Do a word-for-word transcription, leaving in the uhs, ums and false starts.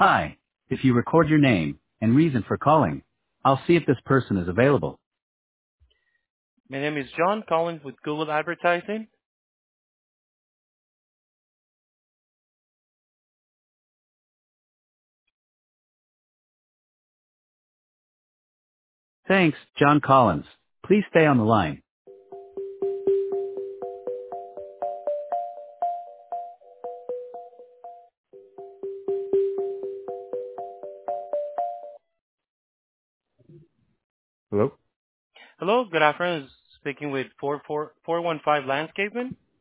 Hi. If you record your name and reason for calling, I'll see if this person is available. My name is John Collins with Google Advertising. Thanks, John Collins. Please stay on the line. Hello? Hello, good afternoon. Speaking with four four four one five Landscaping.